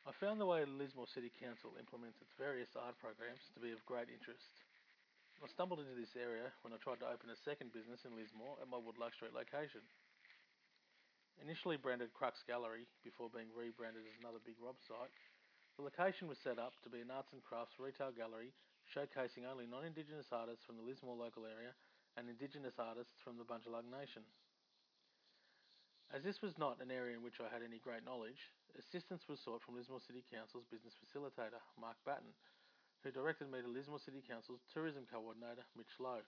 I found the way Lismore City Council implements its various art programs to be of great interest. I stumbled into this area when I tried to open a second business in Lismore at my Woodlark Street location. Initially branded Crux Gallery before being rebranded as another Big Rob site, the location was set up to be an arts and crafts retail gallery showcasing only non-Indigenous artists from the Lismore local area and Indigenous artists from the Bundjalung Nation. As this was not an area in which I had any great knowledge, assistance was sought from Lismore City Council's business facilitator, Mark Batten, who directed me to Lismore City Council's tourism coordinator, Mitch Lowe.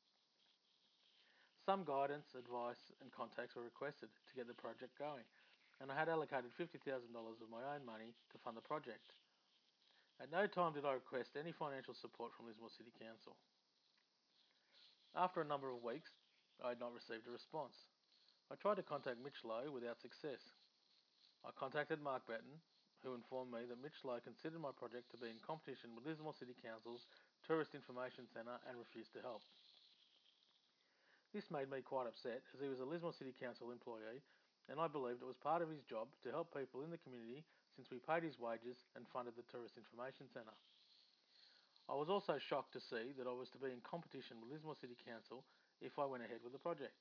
Some guidance, advice and contacts were requested to get the project going, and I had allocated $50,000 of my own money to fund the project. At no time did I request any financial support from Lismore City Council. After a number of weeks, I had not received a response. I tried to contact Mitch Lowe without success. I contacted Mark Batten, who informed me that Mitch Lowe considered my project to be in competition with Lismore City Council's Tourist Information Centre and refused to help. This made me quite upset, as he was a Lismore City Council employee and I believed it was part of his job to help people in the community since we paid his wages and funded the Tourist Information Centre. I was also shocked to see that I was to be in competition with Lismore City Council if I went ahead with the project.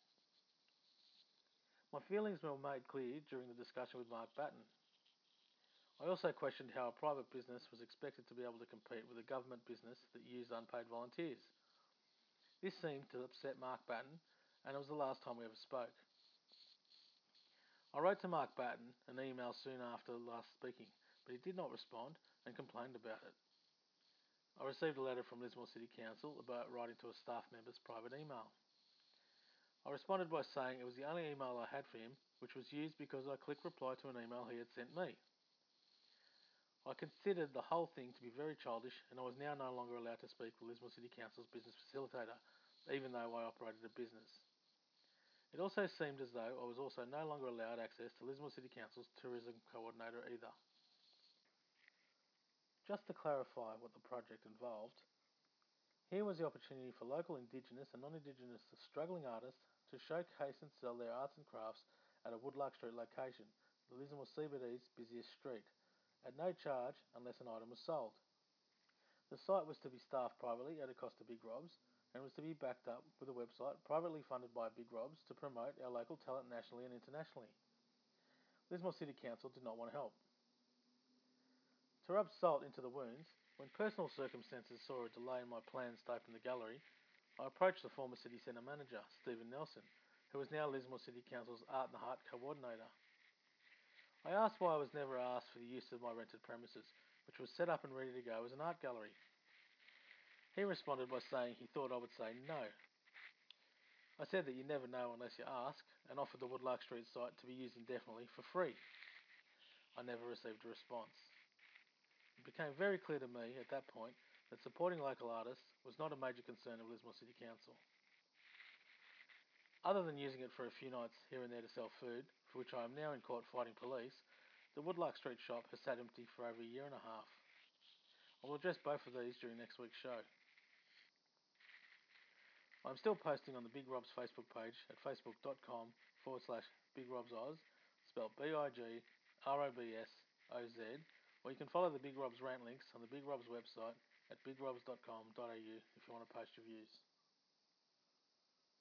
My feelings were made clear during the discussion with Mark Batten. I also questioned how a private business was expected to be able to compete with a government business that used unpaid volunteers. This seemed to upset Mark Batten, and it was the last time we ever spoke. I wrote to Mark Batten an email soon after last speaking, but he did not respond and complained about it. I received a letter from Lismore City Council about writing to a staff member's private email. I responded by saying it was the only email I had for him, which was used because I clicked reply to an email he had sent me. I considered the whole thing to be very childish, and I was now no longer allowed to speak with Lismore City Council's business facilitator, even though I operated a business. It also seemed as though I was also no longer allowed access to Lismore City Council's tourism coordinator either. Just to clarify what the project involved, here was the opportunity for local Indigenous and non-Indigenous struggling artists to showcase and sell their arts and crafts at a Woodlark Street location, the Lismore CBD's busiest street, at no charge unless an item was sold. The site was to be staffed privately at a cost to Big Rob's and was to be backed up with a website privately funded by Big Rob's to promote our local talent nationally and internationally. Lismore City Council did not want to help. To rub salt into the wounds, when personal circumstances saw a delay in my plans to open the gallery, I approached the former City Centre manager, Stephen Nelson, who is now Lismore City Council's Art and Heart coordinator. I asked why I was never asked for the use of my rented premises, which was set up and ready to go as an art gallery. He responded by saying he thought I would say no. I said that you never know unless you ask, and offered the Woodlark Street site to be used indefinitely for free. I never received a response. It became very clear to me at that point that supporting local artists was not a major concern of Lismore City Council. Other than using it for a few nights here and there to sell food, for which I am now in court fighting police, the Woodlark Street shop has sat empty for over a year and a half. I will address both of these during next week's show. I am still posting on the Big Rob's Facebook page at facebook.com/BigRobsOz, spelled BIGROBSOZ, or you can follow the Big Rob's rant links on the Big Rob's website at bigrobs.com.au if you want to post your views.